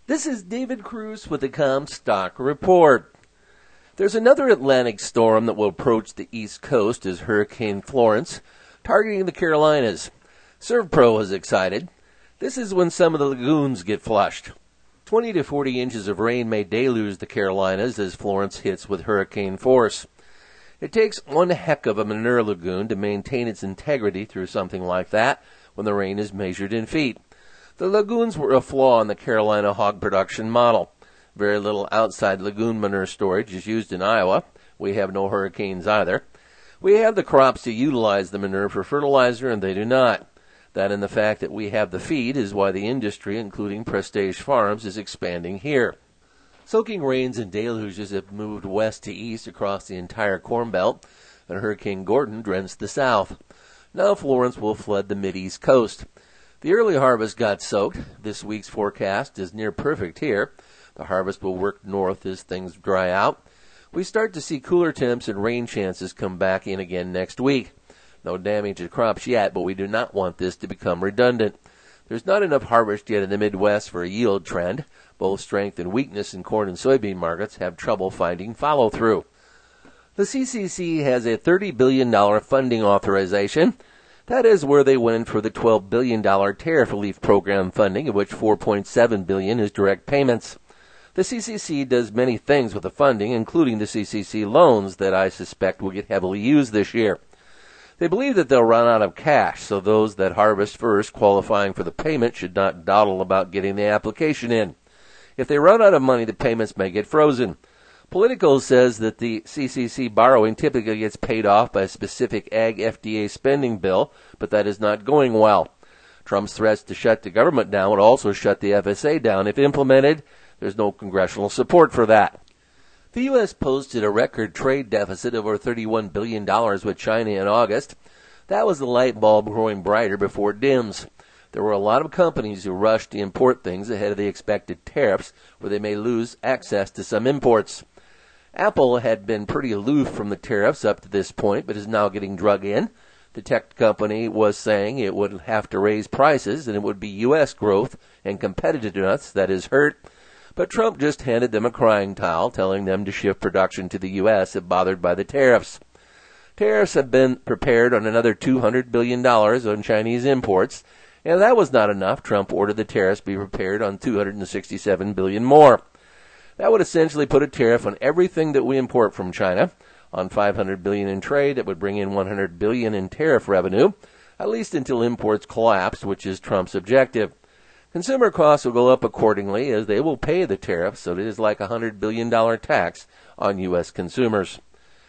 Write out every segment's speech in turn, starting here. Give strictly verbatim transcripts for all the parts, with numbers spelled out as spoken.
This is David Cruz with the Comstock Report. There's another Atlantic storm that will approach the East Coast as Hurricane Florence, targeting the Carolinas. ServPro is excited. This is when some of the lagoons get flushed. twenty to forty inches of rain may deluge the Carolinas as Florence hits with hurricane force. It takes one heck of a manure lagoon to maintain its integrity through something like that when the rain is measured in feet. The lagoons were a flaw in the Carolina hog production model. Very little outside lagoon manure storage is used in Iowa. We have no hurricanes either. We have the crops to utilize the manure for fertilizer, and they do not. That and the fact that we have the feed is why the industry, including Prestige Farms, is expanding here. Soaking rains and deluges have moved west to east across the entire Corn Belt, and Hurricane Gordon drenched the south. Now Florence will flood the mid-east coast. The early harvest got soaked. This week's forecast is near perfect here. The harvest will work north as things dry out. We start to see cooler temps and rain chances come back in again next week. No damage to crops yet, but we do not want this to become redundant. There's not enough harvest yet in the Midwest for a yield trend. Both strength and weakness in corn and soybean markets have trouble finding follow-through. The C C C has a thirty billion dollars funding authorization. That is where they went for the twelve billion dollars tariff relief program funding, of which four point seven billion dollars is direct payments. The C C C does many things with the funding, including the C C C loans that I suspect will get heavily used this year. They believe that they'll run out of cash, so those that harvest first qualifying for the payment should not dawdle about getting the application in. If they run out of money, the payments may get frozen. Politico says that the C C C borrowing typically gets paid off by a specific Ag F D A spending bill, but that is not going well. Trump's threats to shut the government down would also shut the F S A down. If implemented, there's no congressional support for that. The U S posted a record trade deficit of over thirty-one billion dollars with China in August. That was the light bulb growing brighter before it dims. There were a lot of companies who rushed to import things ahead of the expected tariffs, where they may lose access to some imports. Apple had been pretty aloof from the tariffs up to this point, but is now getting drug in. The tech company was saying it would have to raise prices, and it would be U S growth and competitiveness that is hurt. But Trump just handed them a crying towel, telling them to shift production to the U S if bothered by the tariffs. Tariffs have been prepared on another two hundred billion dollars on Chinese imports, and if that was not enough, Trump ordered the tariffs be prepared on two hundred sixty-seven billion dollars more. That would essentially put a tariff on everything that we import from China. On five hundred billion dollars in trade, it would bring in one hundred billion dollars in tariff revenue, at least until imports collapse, which is Trump's objective. Consumer costs will go up accordingly as they will pay the tariff, so it is like a one hundred billion dollars tax on U S consumers.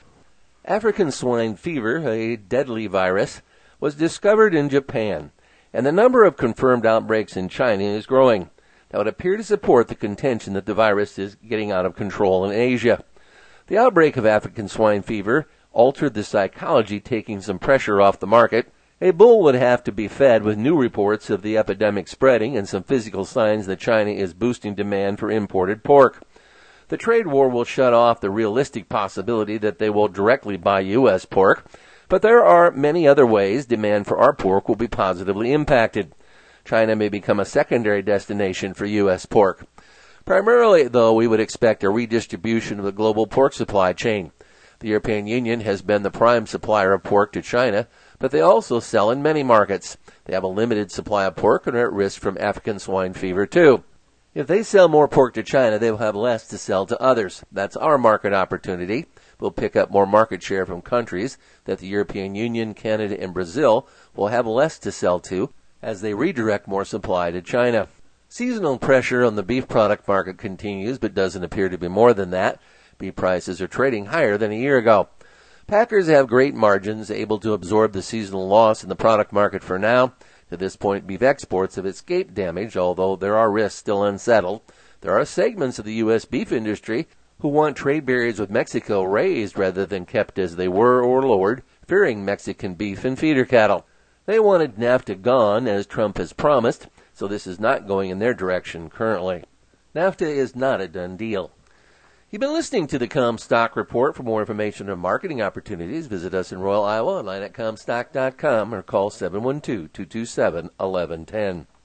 African swine fever, a deadly virus, was discovered in Japan, and the number of confirmed outbreaks in China is growing. That would appear to support the contention that the virus is getting out of control in Asia. The outbreak of African swine fever altered the psychology, taking some pressure off the market. A bull would have to be fed with new reports of the epidemic spreading and some physical signs that China is boosting demand for imported pork. The trade war will shut off the realistic possibility that they will directly buy U S pork, but there are many other ways demand for our pork will be positively impacted. China may become a secondary destination for U S pork. Primarily, though, we would expect a redistribution of the global pork supply chain. The European Union has been the prime supplier of pork to China, but they also sell in many markets. They have a limited supply of pork and are at risk from African swine fever, too. If they sell more pork to China, they will have less to sell to others. That's our market opportunity. We'll pick up more market share from countries that the European Union, Canada, and Brazil will have less to sell to as they redirect more supply to China. Seasonal pressure on the beef product market continues, but doesn't appear to be more than that. Beef prices are trading higher than a year ago. Packers have great margins, able to absorb the seasonal loss in the product market for now. To this point, beef exports have escaped damage, although there are risks still unsettled. There are segments of the U S beef industry who want trade barriers with Mexico raised rather than kept as they were or lowered, fearing Mexican beef and feeder cattle. They wanted NAFTA gone, as Trump has promised, so this is not going in their direction currently. NAFTA is not a done deal. You've been listening to the Comstock Report. For more information on marketing opportunities, visit us in Royal, Iowa, online at comstock dot com or call seven one two, two two seven, one one one zero.